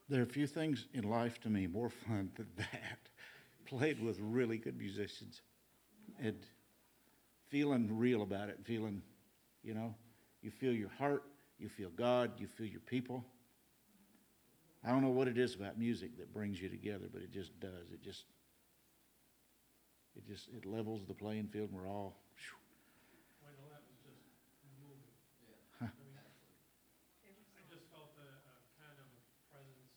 There are a few things in life to me more fun than that. Played with really good musicians and feeling real about it, feeling, you know, you feel your heart, you feel God, you feel your people. I don't know what it is about music that brings you together, but it just does. It levels the playing field, and we're all. Whew. Wendell, that was just moving. Huh. I mean, I just felt a kind of a presence.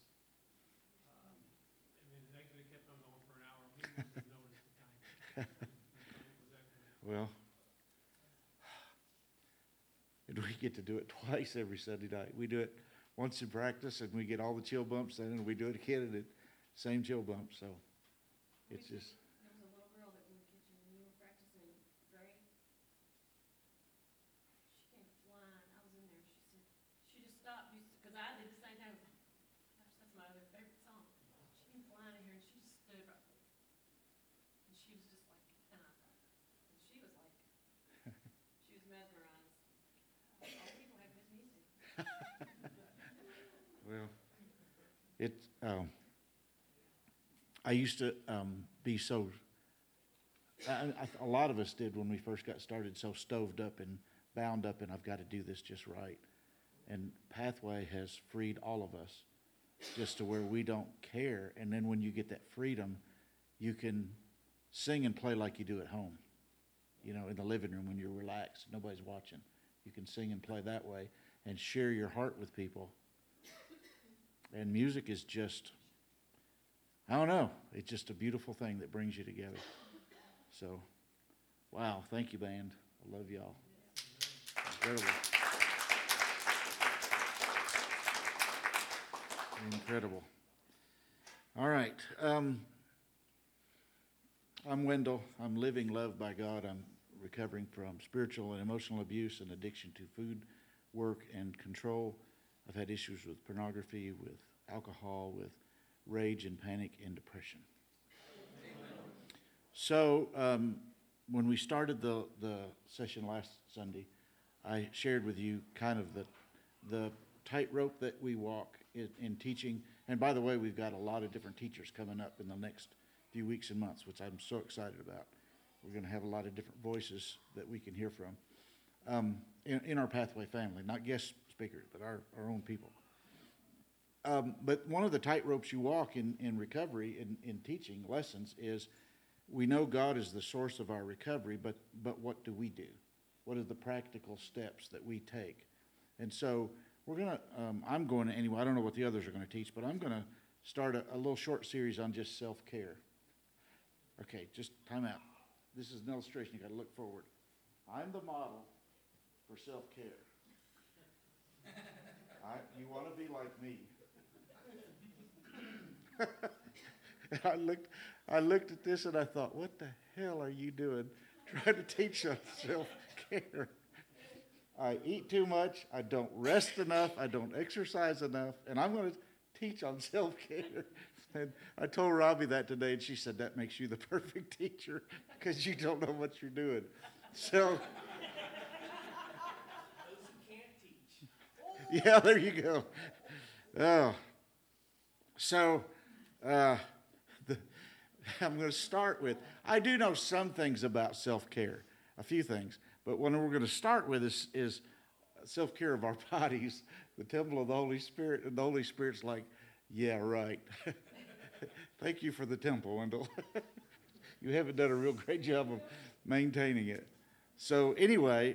I mean, it actually kept on going for an hour. He must have noticed the time. It was excellent. Well, and we get to do it twice every Sunday night. We do it once in practice, and we get all the chill bumps, and then we do it again, and same chill bumps. So it's just. There was a little girl that in the kitchen when you were practicing Gray. She came flying. I was in there. She just stopped because I did the same thing. I was like, gosh, that's my other favorite song. She came flying in here and she just stood right there. And she was just like, and she was like, she was mesmerized. All people have good music. Well, I used to be so. A lot of us did when we first got started, so stoved up and bound up, and I've got to do this just right. And Pathway has freed all of us, just to where we don't care. And then when you get that freedom, you can sing and play like you do at home. You know, in the living room when you're relaxed, nobody's watching. You can sing and play that way and share your heart with people. And music is just, I don't know, it's just a beautiful thing that brings you together. So, wow, thank you, band. I love y'all. Incredible. Incredible. All right. I'm Wendell. I'm living loved by God. I'm recovering from spiritual and emotional abuse and addiction to food, work, and control. I've had issues with pornography, with alcohol, with rage and panic and depression. So when we started the session last Sunday, I shared with you kind of the tightrope that we walk in teaching. And by the way, we've got a lot of different teachers coming up in the next few weeks and months, which I'm so excited about. We're going to have a lot of different voices that we can hear from in our Pathway family, not guest speakers, but our own people. But one of the tightropes you walk in recovery, in teaching lessons, is we know God is the source of our recovery, but what do we do? What are the practical steps that we take? And so I'm going to anyway. I don't know what the others are going to teach, but I'm going to start a little short series on just self-care. Okay, just time out. This is an illustration. You got to look forward. I'm the model for self-care. You want to be like me. I looked at this and I thought, what the hell are you doing trying to teach us self-care? I eat too much. I don't rest enough. I don't exercise enough. And I'm going to teach on self-care. And I told Robbie that today, and she said, that makes you the perfect teacher because you don't know what you're doing. So, Those who can't teach. yeah, there you go. Oh. So, I'm going to start with, I do know some things about self-care, a few things. But what we're going to start with is self-care of our bodies, the temple of the Holy Spirit. And the Holy Spirit's like, yeah, right. Thank you for the temple, Wendell. You haven't done a real great job of maintaining it. So anyway,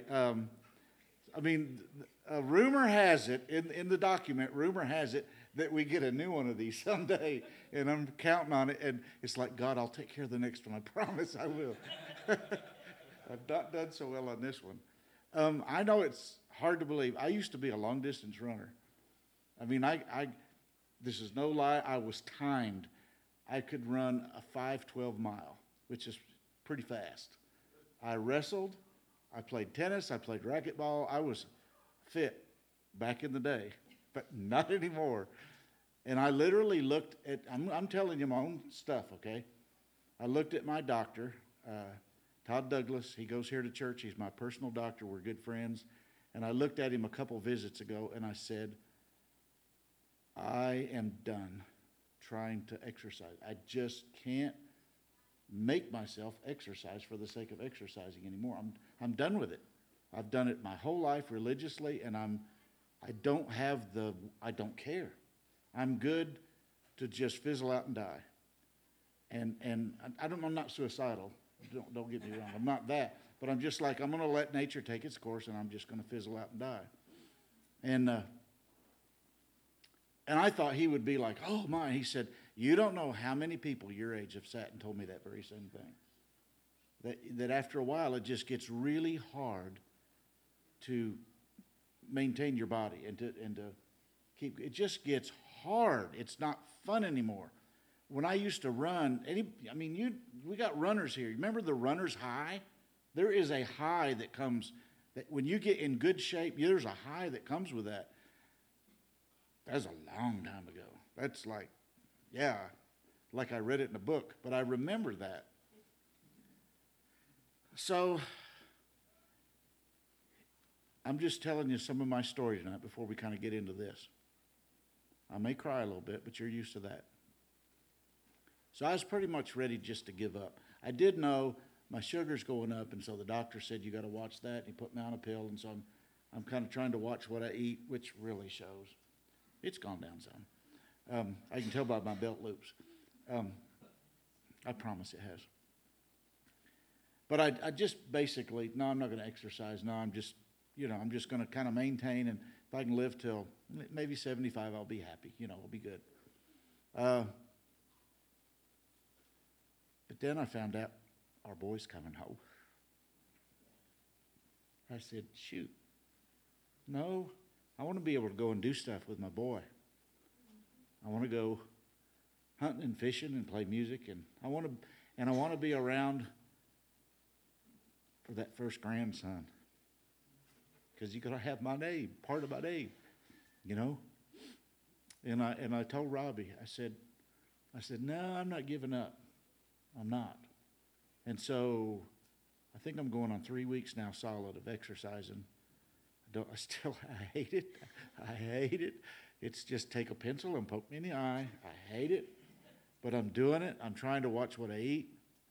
rumor has it, in the document, rumor has it that we get a new one of these someday. And I'm counting on it. And it's like, God, I'll take care of the next one. I promise I will. I've not done so well on this one. I know it's hard to believe. I used to be a long-distance runner. I mean, this is no lie. I was timed. I could run a 5:12 mile, which is pretty fast. I wrestled. I played tennis. I played racquetball. I was fit back in the day, but not anymore. And I literally looked at, I'm telling you my own stuff, okay? I looked at my doctor, Todd Douglas. He goes here to church. He's my personal doctor. We're good friends. And I looked at him a couple visits ago, and I said, I am done trying to exercise. I just can't make myself exercise for the sake of exercising anymore. I'm done with it. I've done it my whole life religiously, and I don't care. I'm good to just fizzle out and die. And I'm not suicidal. Don't get me wrong. I'm not that. But I'm just like, I'm going to let nature take its course, and I'm just going to fizzle out and die. And I thought he would be like, oh my. He said, you don't know how many people your age have sat and told me that very same thing. That after a while, it just gets really hard to maintain your body and to keep. It just gets hard. It's not fun anymore. When I used to run, we got runners here. Remember the runner's high? There is a high that comes, that when you get in good shape, there's a high that comes with that. That's a long time ago. That's like I read it in a book, but I remember that. So, I'm just telling you some of my story tonight before we kind of get into this. I may cry a little bit, but you're used to that. So I was pretty much ready just to give up. I did know my sugar's going up, and so the doctor said, you got to watch that, and he put me on a pill, and so I'm kind of trying to watch what I eat, which really shows. It's gone down some. I can tell by my belt loops. I promise it has. But I just basically, no, I'm not going to exercise. No, I'm just going to kind of maintain, and if I can live till maybe 75, I'll be happy. I'll be good. But then I found out our boy's coming home. I said, shoot, no, I want to be able to go and do stuff with my boy. I want to go hunting and fishing and play music, and I want to be around for that first grandson, because you're going to have my name, part of my name, And I told Robbie, I said, no, I'm not giving up. I'm not. And so I think I'm going on 3 weeks now solid of exercising. I hate it. I hate it. It's just take a pencil and poke me in the eye. I hate it. But I'm doing it. I'm trying to watch what I eat.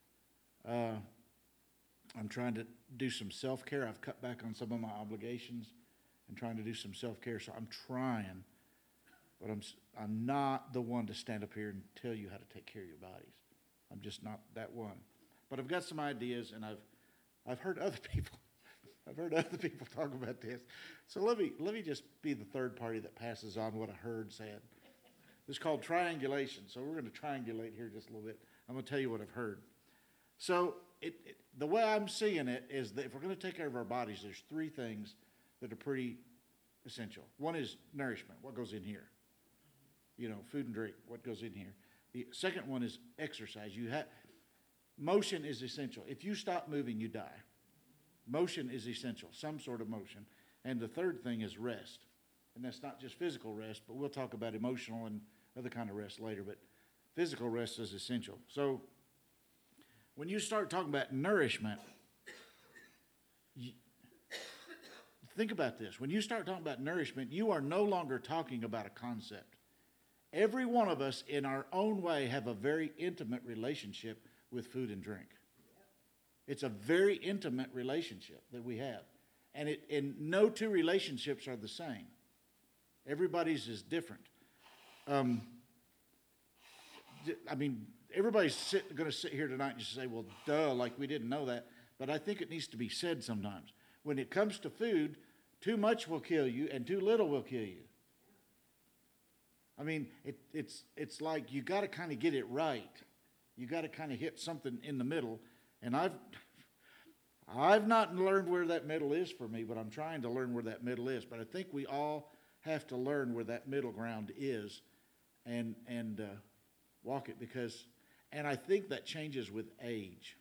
I'm trying to do some self-care. I've cut back on some of my obligations and trying to do some self-care. So I'm trying. But I'm not the one to stand up here and tell you how to take care of your bodies. I'm just not that one. But I've got some ideas, and I've heard other people. I've heard other people talk about this. So let me just be the third party that passes on what I heard said. It's called triangulation. So we're going to triangulate here just a little bit. I'm going to tell you what I've heard. So the way I'm seeing it is that if we're going to take care of our bodies, there's three things that are pretty essential. One is nourishment, what goes in here. Food and drink, what goes in here. The second one is exercise. Motion is essential. If you stop moving, you die. Motion is essential, some sort of motion. And the third thing is rest. And that's not just physical rest, but we'll talk about emotional and other kind of rest later. But physical rest is essential. So when you start talking about nourishment, think about this. When you start talking about nourishment, you are no longer talking about a concept. Every one of us in our own way have a very intimate relationship with food and drink. It's a very intimate relationship that we have. And no two relationships are the same. Everybody's is different. Everybody's going to sit here tonight and just say, well, duh, like we didn't know that. But I think it needs to be said sometimes. When it comes to food, too much will kill you and too little will kill you. It's like you got to kind of get it right. You got to kind of hit something in the middle. And I've not learned where that middle is for me, but I'm trying to learn where that middle is. But I think we all have to learn where that middle ground is and walk it and I think that changes with age.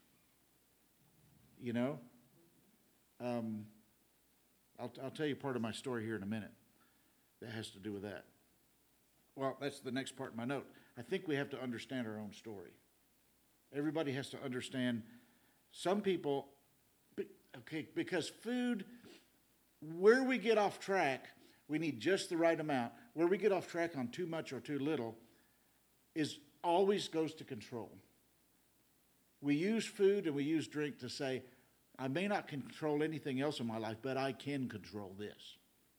I'll tell you part of my story here in a minute that has to do with that. Well, that's the next part of my note. I think we have to understand our own story. Everybody has to understand. Some people, because food, where we get off track, We need just the right amount. Where we get off track on too much or too little is always goes to control. We use food and we use drink to say, I may not control anything else in my life, but I can control this.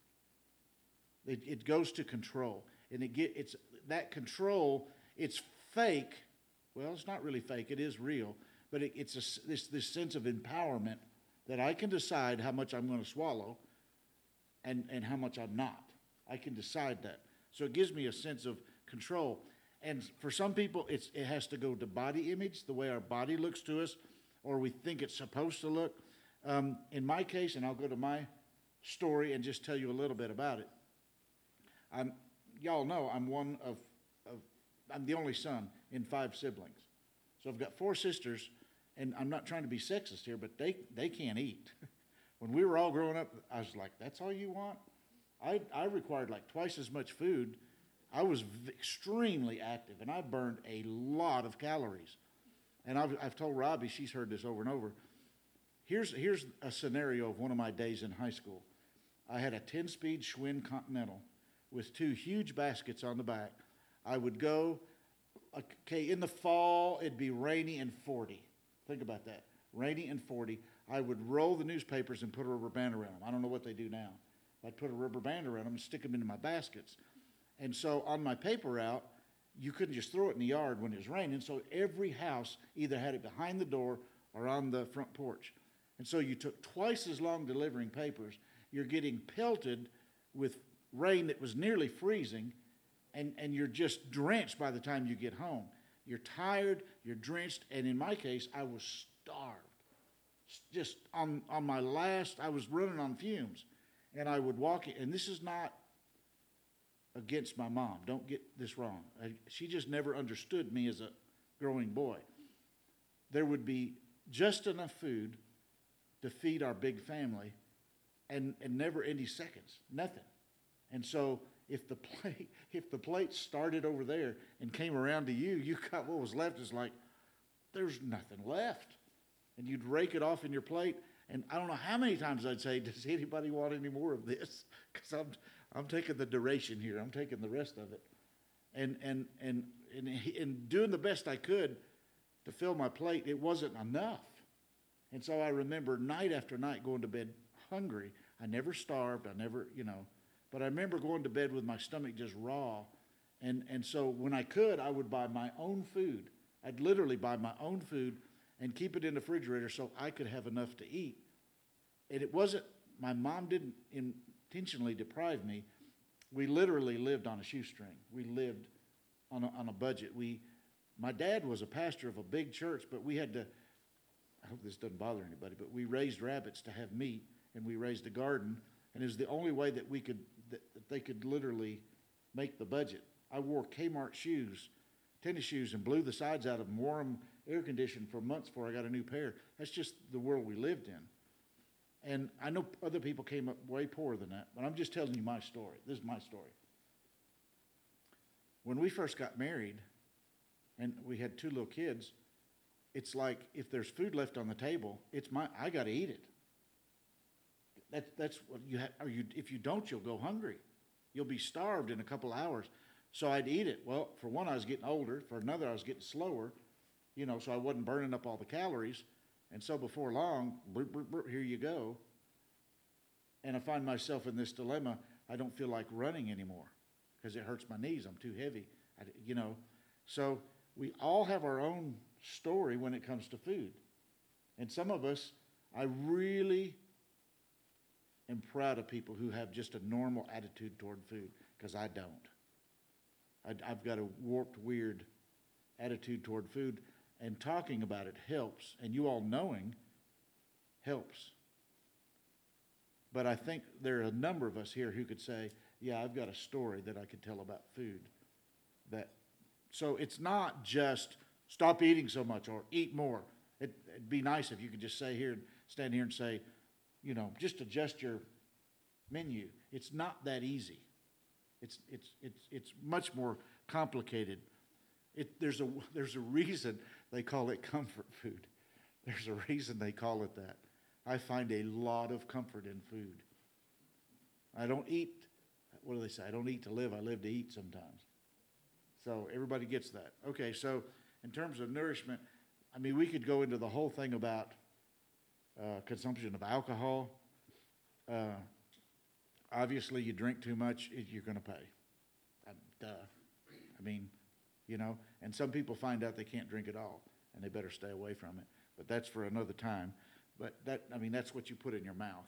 It goes to control. And it's that control, it's fake. Well, it's not really fake. It is real. But it's this sense of empowerment that I can decide how much I'm going to swallow and how much I'm not. I can decide that. So it gives me a sense of control. And for some people, it has to go to body image, the way our body looks to us, or we think it's supposed to look. In my case, and I'll go to my story and just tell you a little bit about it. Y'all know I'm I'm the only son in 5 siblings. So I've got 4 sisters, and I'm not trying to be sexist here, but they can't eat. When we were all growing up, I was like, that's all you want? I required like twice as much food. I was extremely active, and I burned a lot of calories. And I've told Robbie, she's heard this over and over. Here's a scenario of one of my days in high school. I had a 10-speed Schwinn Continental with 2 huge baskets on the back. I would go, okay, in the fall, it'd be rainy and 40. Think about that. Rainy and 40. I would roll the newspapers and put a rubber band around them. I don't know what they do now. I'd put a rubber band around them and stick them into my baskets. And so on my paper route, you couldn't just throw it in the yard when it was raining. So every house either had it behind the door or on the front porch. And so you took twice as long delivering papers. You're getting pelted with rain that was nearly freezing, and you're just drenched by the time you get home. You're tired, you're drenched, and in my case, I was starved. Just on my last, I was running on fumes. And I would walk in, and this is not against my mom. Don't get this wrong. She just never understood me as a growing boy. There would be just enough food to feed our big family, and never any seconds, nothing. And so if the plate started over there and came around to you, you got what was left. Is like, there's nothing left. And you'd rake it off in your plate. And I don't know how many times I'd say, does anybody want any more of this? Because I'm taking the duration here. I'm taking the rest of it. And doing the best I could to fill my plate, it wasn't enough. And so I remember night after night going to bed hungry. I never starved. I never, but I remember going to bed with my stomach just raw. And so when I could, I would buy my own food. I'd literally buy my own food and keep it in the refrigerator so I could have enough to eat. And it wasn't, my mom didn't intentionally deprive me. We literally lived on a shoestring. We lived on a budget. My dad was a pastor of a big church, but we had to, I hope this doesn't bother anybody, but we raised rabbits to have meat, and we raised a garden, and it was the only way that that they could literally make the budget. I wore Kmart shoes, tennis shoes, and blew the sides out of them, wore them air conditioned for months before I got a new pair. That's just the world we lived in. And I know other people came up way poorer than that, but I'm just telling you my story. This is my story. When we first got married and we had 2 little kids, it's like if there's food left on the table, I got to eat it. That's what you have. If you don't, you'll go hungry. You'll be starved in a couple hours. So I'd eat it. Well, for one, I was getting older. For another, I was getting slower. So I wasn't burning up all the calories. And so before long, burp, burp, burp, here you go. And I find myself in this dilemma. I don't feel like running anymore because it hurts my knees. I'm too heavy, So we all have our own story when it comes to food. And some of us, I really am proud of people who have just a normal attitude toward food, because I don't. I've got a warped, weird attitude toward food. And talking about it helps, and you all knowing helps. But I think there are a number of us here who could say, yeah, I've got a story that I could tell about food. So it's not just stop eating so much or eat more. It'd be nice if you could just stand here and say, just adjust your menu. It's not that easy. It's much more complicated. There's a reason they call it comfort food. There's a reason they call it that. I find a lot of comfort in food. I don't eat what do they say? I don't eat to live, I live to eat sometimes. So everybody gets that. Okay, so in terms of nourishment, I mean, we could go into the whole thing about consumption of alcohol. Obviously, you drink too much, you're going to pay. Duh. I mean, you know, and some people find out they can't drink at all, and they better stay away from it. But that's for another time. But that's what you put in your mouth.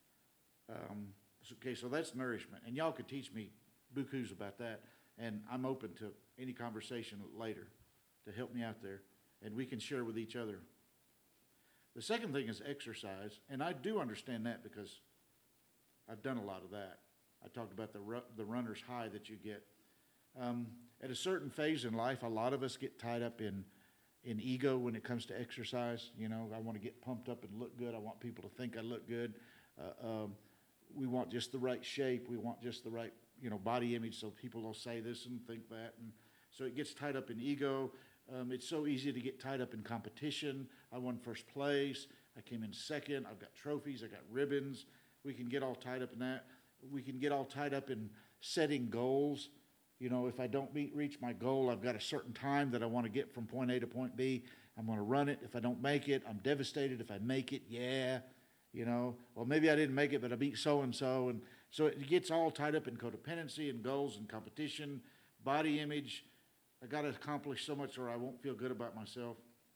Okay, so that's nourishment. And y'all could teach me bukus about that. And I'm open to any conversation later to help me out there. And we can share with each other. The second thing is exercise. And I do understand that because I've done a lot of that. I talked about the runner's high that you get. At a certain phase in life, a lot of us get tied up in ego when it comes to exercise. You know, I want to get pumped up and look good. I want people to think I look good. We want just the right shape. We want just the right, body image so people will say this and think that. And so it gets tied up in ego. It's so easy to get tied up in competition. I won first place. I came in second. I've got trophies. I got ribbons. We can get all tied up in that. We can get all tied up in setting goals. If I don't reach my goal, I've got a certain time that I want to get from point A to point B. I'm going to run it. If I don't make it, I'm devastated. If I make it, yeah. Well, maybe I didn't make it, but I beat so-and-so. And so it gets all tied up in codependency and goals and competition, body image. I got to accomplish so much or I won't feel good about myself.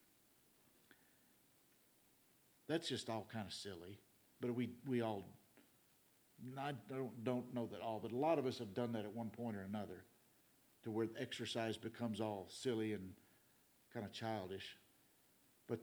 That's just all kind of silly. But we all, I don't know that all, but a lot of us have done that at one point or another to where exercise becomes all silly and kind of childish. But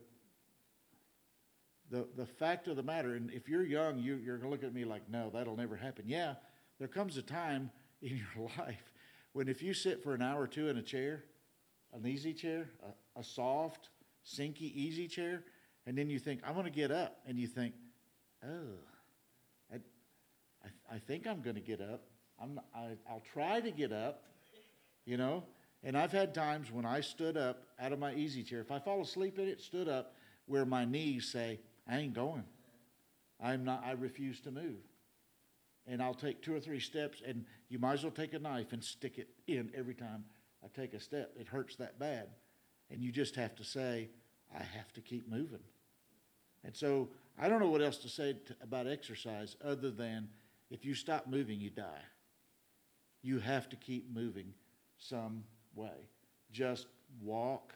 the fact of the matter, and if you're young, you're going to look at me like, no, that'll never happen. Yeah, there comes a time in your life when if you sit for an hour or two in a chair, an easy chair, a soft, sinky, easy chair, and then you think, I'm going to get up, and you think, oh, I think I'm going to get up. I'll try to get up, And I've had times when I stood up out of my easy chair. If I fall asleep in it, stood up, where my knees say, I ain't going. I refuse to move. And I'll take 2 or 3 steps, and you might as well take a knife and stick it in every time I take a step. It hurts that bad. And you just have to say, I have to keep moving. And so I don't know what else to say about exercise other than if you stop moving, you die. You have to keep moving some way. Just walk.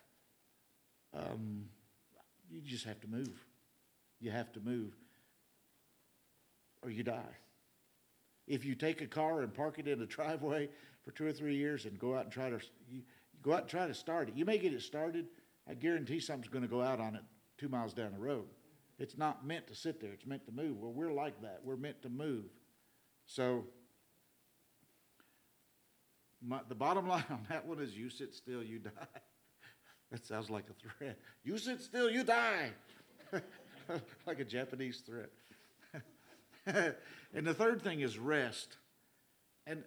You just have to move. You have to move or you die. If you take a car and park it in a driveway for 2 or 3 years and go out and try to start it, you may get it started. I guarantee something's going to go out on it 2 miles down the road. It's not meant to sit there. It's meant to move. Well, we're like that. We're meant to move. So the bottom line on that one is you sit still, you die. That sounds like a threat. You sit still, you die. Like a Japanese threat. And the third thing is rest. And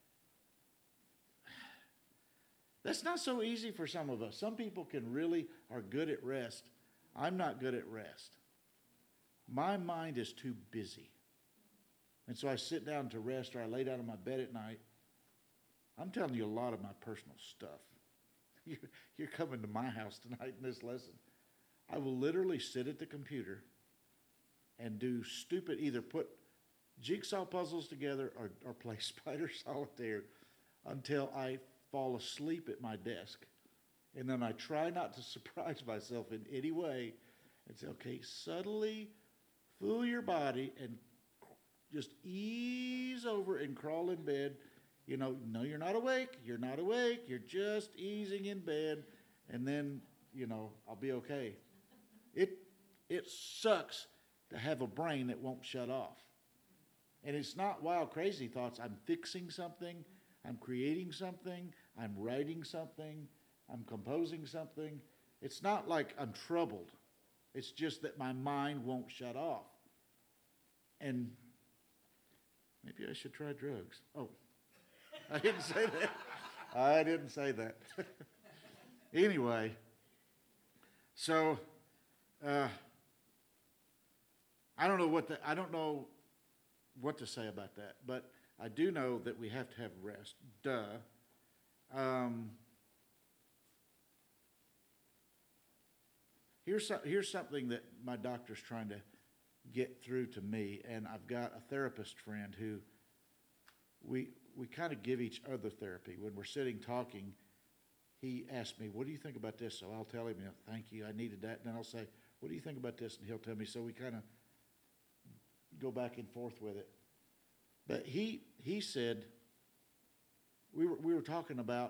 that's not so easy for some of us. Some people are good at rest. I'm not good at rest. My mind is too busy. And so I sit down to rest or I lay down in my bed at night. I'm telling you a lot of my personal stuff. You're coming to my house tonight in this lesson. I will literally sit at the computer and do either put jigsaw puzzles together or play Spider Solitaire until I fall asleep at my desk. And then I try not to surprise myself in any way and say, okay, subtly fool your body and just ease over and crawl in bed. No, you're not awake. You're not awake. You're just easing in bed. And then, I'll be okay. It sucks to have a brain that won't shut off. And it's not wild, crazy thoughts. I'm fixing something. I'm creating something. I'm writing something. I'm composing something. It's not like I'm troubled. It's just that my mind won't shut off. And maybe I should try drugs. Oh, I didn't say that. I didn't say that. Anyway, so I don't know what to say about that. But I do know that we have to have rest. Duh. Here's something that my doctor's trying to get through to me, and I've got a therapist friend who we kind of give each other therapy. When we're sitting talking, he asks me, "What do you think about this?" So I'll tell him, "Thank you, I needed that." And then I'll say, "What do you think about this?" And he'll tell me. So we kind of go back and forth with it. But he said, we were talking about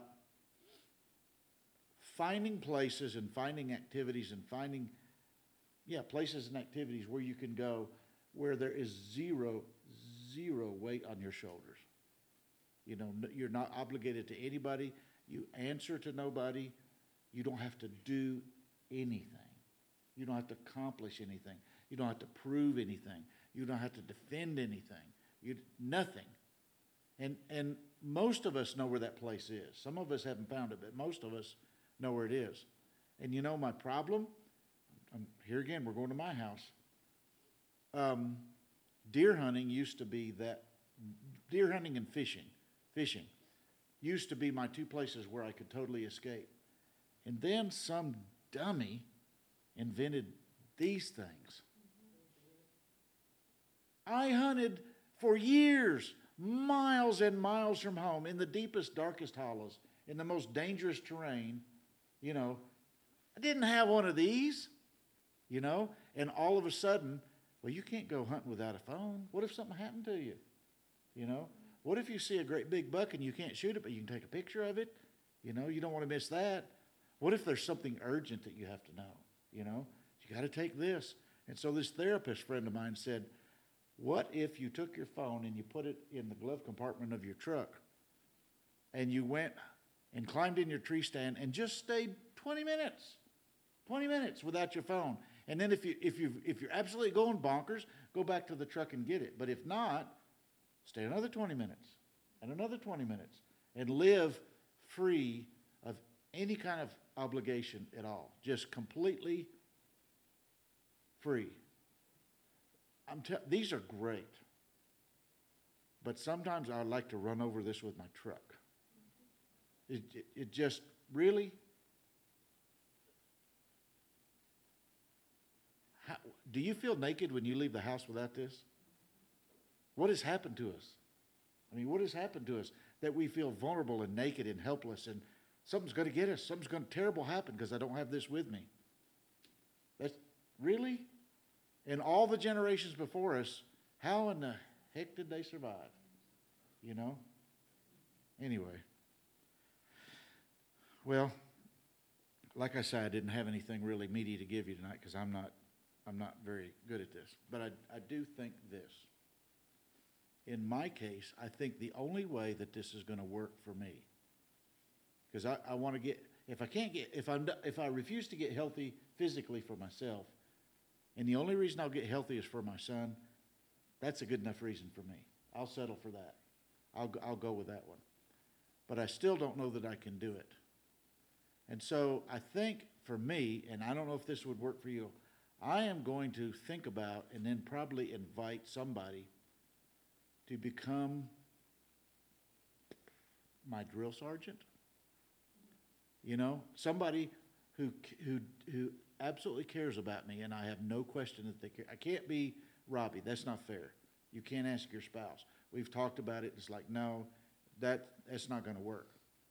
finding places and finding activities and finding, places and activities where you can go where there is zero weight on your shoulders. You know, you're not obligated to anybody. You answer to nobody. You don't have to do anything. You don't have to accomplish anything. You don't have to prove anything. You don't have to defend anything. Nothing. And most of us know where that place is. Some of us haven't found it, but most of us know where it is. And you know my problem? Here again, we're going to my house. Deer hunting used to be that. Deer hunting and fishing used to be my two places where I could totally escape. And then some dummy invented these things. I hunted for years, miles and miles from home, in the deepest, darkest hollows, in the most dangerous terrain. You know, I didn't have one of these, you know, and all of a sudden, well, you can't go hunting without a phone. What if something happened to you? You know, what if you see a great big buck and you can't shoot it, but you can take a picture of it? You know, you don't want to miss that. What if there's something urgent that you have to know? You know, you got to take this. And so this therapist friend of mine said, what if you took your phone and you put it in the glove compartment of your truck and you went and climbed in your tree stand and just stayed 20 minutes without your phone. And then if you're absolutely going bonkers, go back to the truck and get it. But if not, stay another 20 minutes and another 20 minutes and live free of any kind of obligation at all. Just completely free. These are great. But sometimes I like to run over this with my truck. It just really. Do you feel naked when you leave the house without this? What has happened to us? I mean, what has happened to us that we feel vulnerable and naked and helpless and something's going to get us, something's going to terrible happen because I don't have this with me? That's really? And all the generations before us, how in the heck did they survive? You know? Anyway. Well, like I said, I didn't have anything really meaty to give you tonight because I'm not very good at this. But I do think this. In my case, I think the only way that this is going to work for me, because I want to get, if I refuse to get healthy physically for myself, and the only reason I'll get healthy is for my son, that's a good enough reason for me. I'll settle for that. I'll go with that one. But I still don't know that I can do it. And so I think for me, and I don't know if this would work for you, I am going to think about and then probably invite somebody to become my drill sergeant. You know, somebody who absolutely cares about me, and I have no question that they care. I can't be Robbie. That's not fair. You can't ask your spouse. We've talked about it. It's like, no, that's not going to work.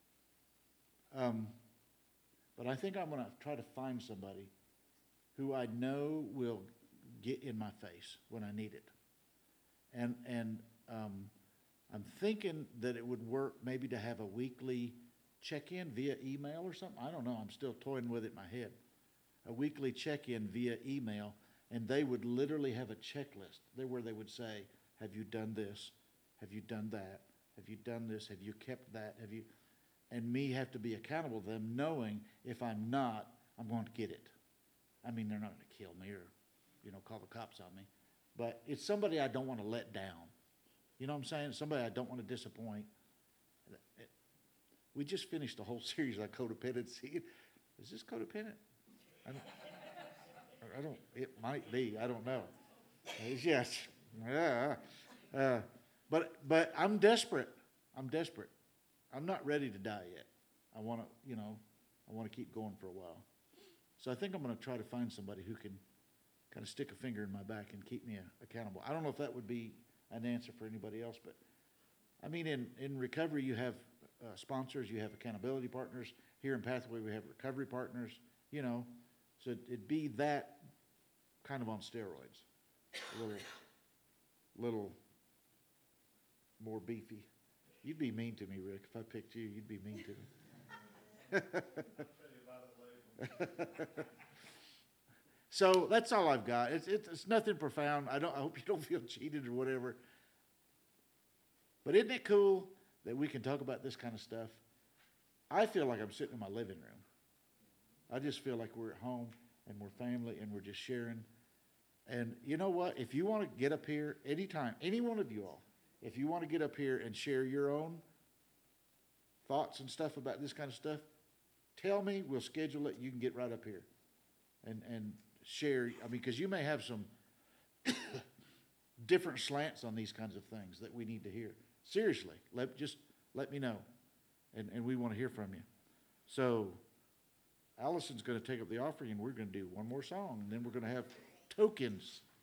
But I think I'm going to try to find somebody who I know will get in my face when I need it. And I'm thinking that it would work maybe to have a weekly check-in via email or something. I don't know. I'm still toying with it in my head. A weekly check-in via email, and they would literally have a checklist there where they would say, have you done this? Have you done that? Have you done this? Have you kept that? Have you? And me have to be accountable to them, knowing if I'm not, I'm going to get it. I mean, they're not going to kill me or, call the cops on me. But it's somebody I don't want to let down. You know what I'm saying? Somebody I don't want to disappoint. We just finished a whole series on codependency. Is this codependent? I don't, it might be. I don't know. Yes. Yeah. But I'm I'm desperate. I'm desperate. I'm not ready to die yet. I want to, I want to keep going for a while. So I think I'm going to try to find somebody who can kind of stick a finger in my back and keep me accountable. I don't know if that would be an answer for anybody else, but I mean, in recovery, you have sponsors, you have accountability partners. Here in Pathway, we have recovery partners, so it'd be that kind of on steroids, a little more beefy. You'd be mean to me, Rick. If I picked you, you'd be mean to me. So that's all I've got. It's nothing profound. I hope you don't feel cheated or whatever. But isn't it cool that we can talk about this kind of stuff? I feel like I'm sitting in my living room. I just feel like we're at home and we're family and we're just sharing. And you know what? If you want to get up here anytime, any one of you all, if you want to get up here and share your own thoughts and stuff about this kind of stuff, tell me. We'll schedule it. You can get right up here and share. I mean, because you may have some different slants on these kinds of things that we need to hear. Seriously, just let me know, and we want to hear from you. So Allison's going to take up the offering, and we're going to do one more song, and then we're going to have tokens.